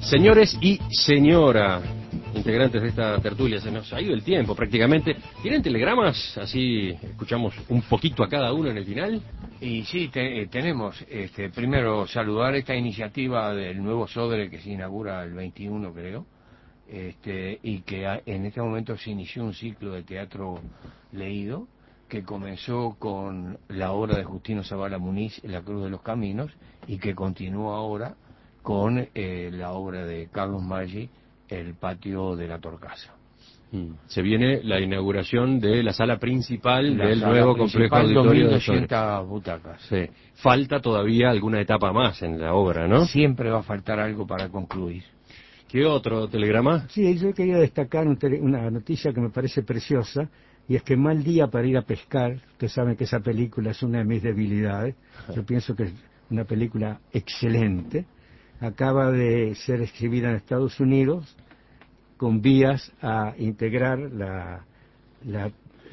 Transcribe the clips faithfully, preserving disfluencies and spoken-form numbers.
Señores y señora, integrantes de esta tertulia, se nos ha ido el tiempo prácticamente. ¿Tienen telegramas? Así escuchamos un poquito a cada uno en el final. Y sí, te, eh, tenemos, este, primero saludar esta iniciativa del nuevo Sodre que se inaugura el veintiuno, creo, este, y que a, en este momento se inició un ciclo de teatro leído que comenzó con la obra de Justino Zavala Muniz, La Cruz de los Caminos, y que continúa ahora con eh, la obra de Carlos Maggi, El Patio de la Torcasa. Se viene la inauguración de la sala principal La del sala nuevo principal, complejo auditorio dos mil de doscientas butacas. Sí. Falta todavía alguna etapa más en la obra, ¿no? Siempre va a faltar algo para concluir. ¿Qué otro telegrama? Sí, yo quería destacar un tele, una noticia que me parece preciosa, y es que Mal Día para ir a pescar, ustedes saben que esa película es una de mis debilidades, yo pienso que es una película excelente, acaba de ser exhibida en Estados Unidos, con vías a integrar la, la,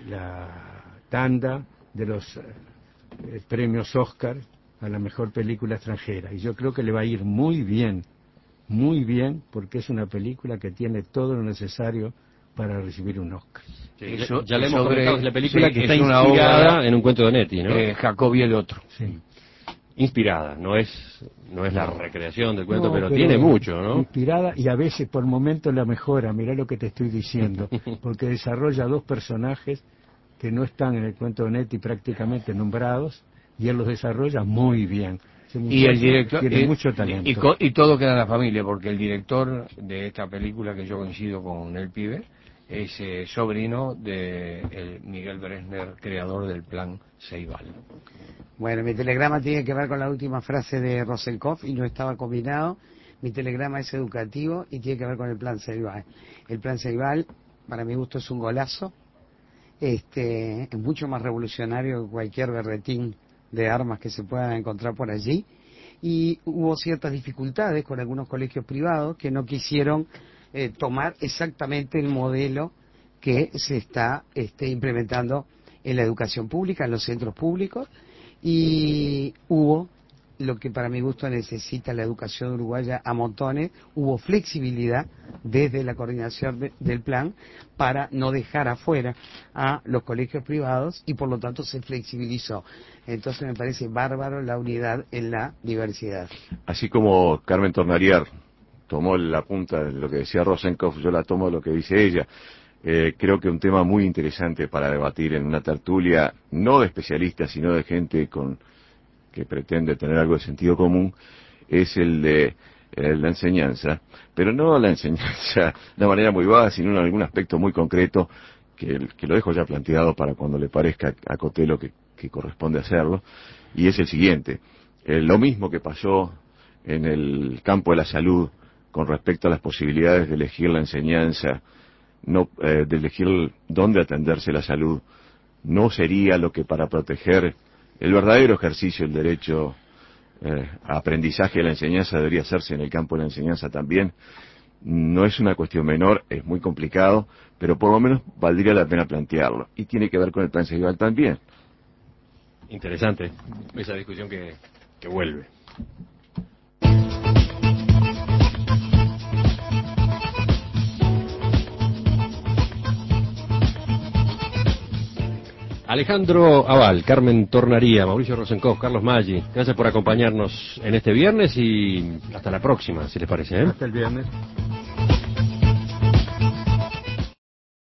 la tanda de los eh, premios Oscar a la mejor película extranjera. Y yo creo que le va a ir muy bien, muy bien, porque es una película que tiene todo lo necesario para recibir un Oscar. Sí, Eso, ya le hemos sobre, comentado, es la película sí, que está es una inspirada obra, en un cuento de Netti, ¿no? Eh, Jacobi el otro. Sí. Inspirada, no es no es la No. recreación del cuento, No, pero, tiene mucho, ¿no? Inspirada, y a veces por momentos la mejora, mirá lo que te estoy diciendo, porque desarrolla dos personajes que no están en el cuento de Netti prácticamente nombrados, y él los desarrolla muy bien. Ese Y el muchacho director tiene y, mucho talento. y, co- y todo queda en la familia, porque el director de esta película, que yo coincido con el pibe, es eh, sobrino de el Miguel Bresner, creador del Plan Ceibal. Bueno, mi telegrama tiene que ver con la última frase de Rosenkopf y no estaba combinado. Mi telegrama es educativo y tiene que ver con el Plan Ceibal. El Plan Ceibal, para mi gusto, es un golazo. Este, es mucho más revolucionario que cualquier berretín de armas que se puedan encontrar por allí. Y hubo ciertas dificultades con algunos colegios privados que no quisieron eh, tomar exactamente el modelo que se está este, implementando en la educación pública, en los centros públicos. Y hubo lo que para mi gusto necesita la educación uruguaya a montones, hubo flexibilidad desde la coordinación de, del plan para no dejar afuera a los colegios privados y por lo tanto se flexibilizó. Entonces me parece bárbaro la unidad en la diversidad. Así como Carmen Tornariar tomó la punta de lo que decía Rosenkopf, yo la tomo de lo que dice ella. Eh, creo que un tema muy interesante para debatir en una tertulia, no de especialistas, sino de gente con que pretende tener algo de sentido común, es el de eh, la enseñanza, pero no la enseñanza de una manera muy vaga, sino en algún aspecto muy concreto, que, que lo dejo ya planteado para cuando le parezca a Cotelo que, que corresponde hacerlo, y es el siguiente. Eh, lo mismo que pasó en el campo de la salud con respecto a las posibilidades de elegir la enseñanza, no eh, de elegir dónde atenderse la salud, no sería lo que para proteger el verdadero ejercicio del derecho eh, a aprendizaje de la enseñanza debería hacerse en el campo de la enseñanza también. No es una cuestión menor, es muy complicado, pero por lo menos valdría la pena plantearlo. Y tiene que ver con el plan Ceibal también. Interesante esa discusión que, que vuelve. Alejandro Aval, Carmen Tornaría, Mauricio Rosenkopf, Carlos Maggi, gracias por acompañarnos en este viernes y hasta la próxima, si les parece, ¿eh? Hasta el viernes.